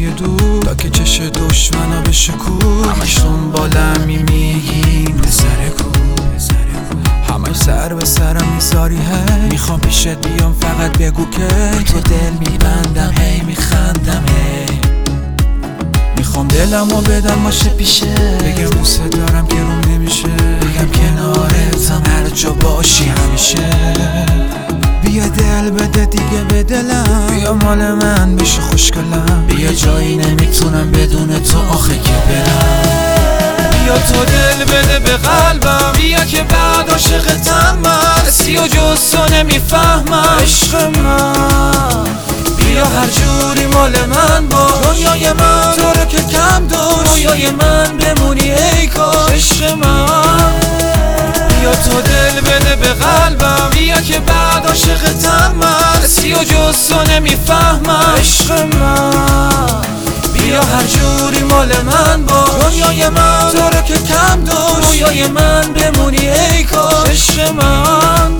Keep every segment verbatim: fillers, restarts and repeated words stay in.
دور تا که چش دشمنا بشه کور. همش دنبالم میگی پسر کو، همش سر به سرم میذاری هی. میخوام پیشت بیام فقط بگو که تو دل میبندم هی میخندم هی. میخوام دلمو بدم باشه پیشه، بگم دوست دارم که روم نمیشه، بگم کنارتم هر جا باشی همیشه. بیا دل بده دیگه به دلم، بیا مال من بشه خوشگلم، بیا جایی نمیتونم بدون تو آخه که برم. بیا تو دل بده به قلبم، بیا که بعد عاشقتم من، سی و جز تو نمیفهمم عشق من. بیا هر جوری مال من باش، دنیای من تو رو که کم داشت، رویای من بمونی ای کاش عشق من. بیا تو دل بده به قلبم، بیا که بعد عاشقتم من، سی و جز تو نمیفهمم عشق من. بیا هر جوری مال من باش، دنیای من تو رو که کم داشت، رویای من بمونی ای کاش عشق من.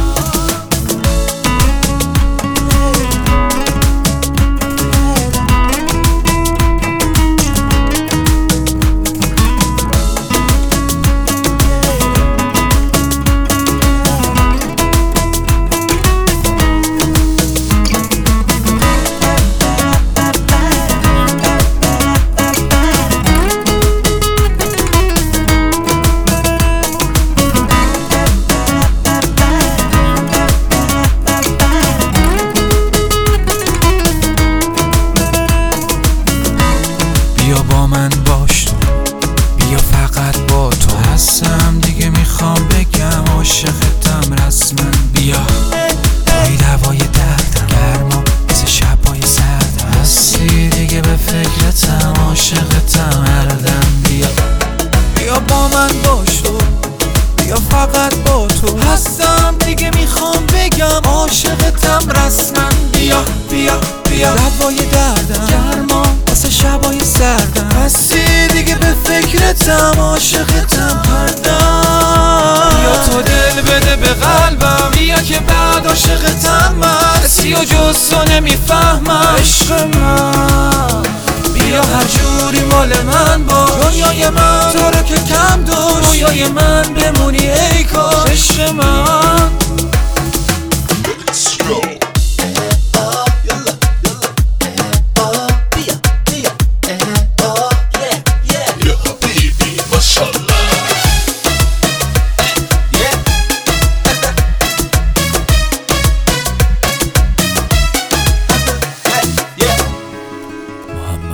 بیا با من باش تو، بیا فقط با تو هستم دیگه، میخوام بگم عاشقتم رسما. بیا توی دوای دردم، گرما مثل شبای سردم، هستی دیگه به فکرتم عاشقتم هر دم. بیا بیا با من باش تو، بیا فقط با تو هستم دیگه، میخوام بگم عاشقتم رسما. بیا بیا بیا دوای دردم، گرما واسه شبای سردم، هستی دیگه به فکرتم عاشقتم هر دم. بیا تو دل بده به قلبم، بیا که بعد عاشقتم من، سی و جز تو نمیفهمم عشق من. بیا هر جوری مال من باش، دنیای من تو رو که کم داشت، رویای من بمونی ای کاش عشق من.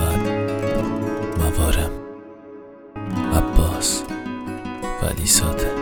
محمد موارم عباس ولی ساده